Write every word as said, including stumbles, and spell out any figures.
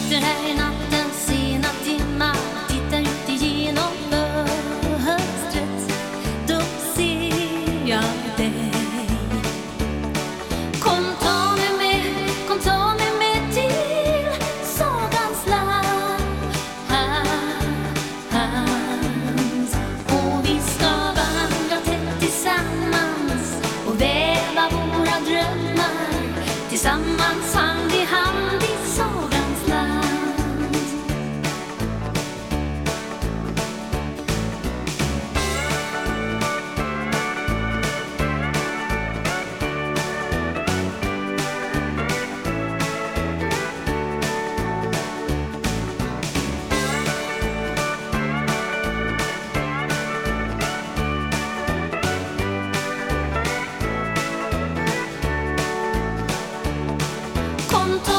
sitter här i nattens sena timmar, tittar ut igenom fönstret, då ser jag dig. Kom ta mig med, kom ta mig med till sagans land, och vi ska vandra tätt tillsammans och väva våra drömmar tillsammans, hand i hand i sagans land. Kom ta